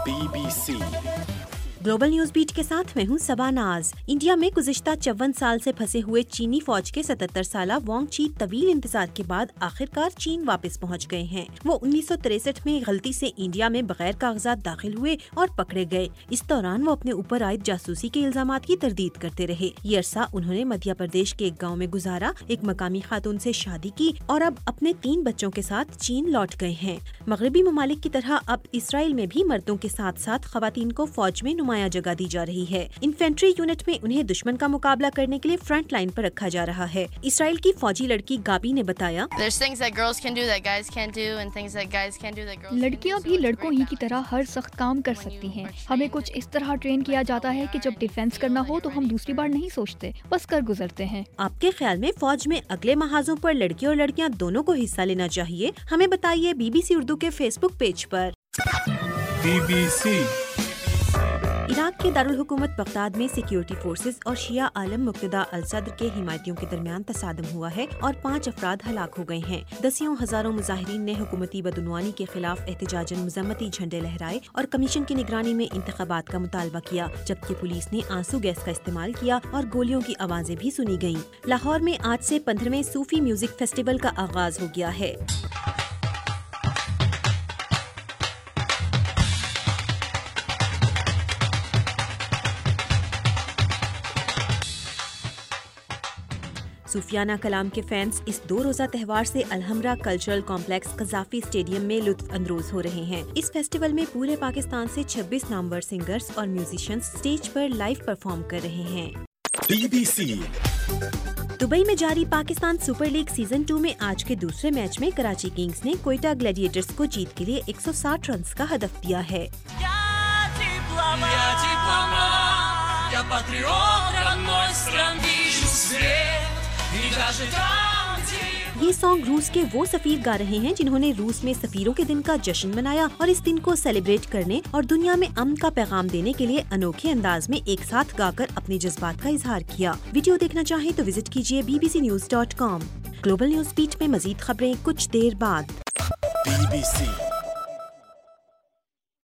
BBC global news beat के साथ मैं हूं सबा नाज। इंडिया में गुज़िश्ता 54 साल से फंसे हुए चीनी फौज के 77 साला वांग ची तवील इंतजार के बाद आखिरकार चीन वापस पहुंच गए हैं। वो 1963 में गलती से इंडिया में बगैर कागजात दाखिल हुए और पकड़े गए। इस दौरान वो अपने ऊपर आयद जासूसी के इल्जामात की तरदीद करते रहे। ये अरसा उन्होंने मध्य प्रदेश के एक गाँव में गुजारा, एक मकामी खातून से शादी की और अब अपने 3 बच्चों के साथ चीन लौट गए हैं। मगरबी ममालिक की तरह अब इसराइल में भी मर्दों के साथ साथ खवातीन को फौज में नुमाया जगह दी जा रही है। इन्फेंट्री यूनिट में उन्हें दुश्मन का मुकाबला करने के लिए फ्रंट लाइन पर रखा जा रहा है। इसराइल की फौजी लड़की गाबी ने बताया, लड़कियां भी लड़कों ही की तरह हर सख्त काम कर सकती हैं। हमें कुछ इस तरह ट्रेन किया जाता है कि जब डिफेंस करना हो तो हम दूसरी बार नहीं सोचते, बस कर गुजरते हैं। आपके ख्याल में फौज में अगले महाजों पर लड़के और लड़कियां दोनों को हिस्सा लेना चाहिए? हमें बताइए BBC उर्दू के फेसबुक पेज पर। BBC इराक के दारुल हुकूमत बगदाद में सिक्योरिटी फोर्सेस और शिया आलम मुक्तदा अल सद्र के हिमायतियों के दरमियान तसादम हुआ है और 5 अफराद हलाक हो गए हैं। दसियों हजारों मुजाहिरीन ने हुकूमती बदउनवानी के खिलाफ एहतजाजन मजम्मती झंडे लहराए और कमीशन की निगरानी में इंतखाबात का मुतालबा किया, जबकि पुलिस ने आंसू गैस का इस्तेमाल किया और गोलियों की आवाजें भी सुनी गयी। लाहौर में आज से 15वें सूफी म्यूजिक फेस्टिवल का आगाज हो गया है। सूफियाना कलाम के फैंस इस 2 रोजा त्यौहार से Alhamra cultural complex Gaddafi stadium में लुत्फ अंदोज हो रहे हैं। इस फेस्टिवल में पूरे पाकिस्तान से 26 नामवर सिंगर्स और म्यूजिशियंस स्टेज पर लाइव परफॉर्म कर रहे हैं। BBC दुबई में जारी पाकिस्तान सुपर लीग सीजन 2 में आज के दूसरे मैच में कराची किंग्स ने क्वेटा ग्लैडिएटर्स को जीत के लिए 160 रन का हदफ दिया है। ये सॉन्ग रूस के वो सफीर गा रहे हैं जिन्होंने रूस में सफीरों के दिन का जश्न मनाया और इस दिन को सेलिब्रेट करने और दुनिया में अमन का पैगाम देने के लिए अनोखे अंदाज में एक साथ गाकर अपने जज्बात का इजहार किया। वीडियो देखना चाहें तो विजिट कीजिए bbcnews.com। ग्लोबल न्यूज बीट में मजीद खबरें कुछ देर बाद। BBC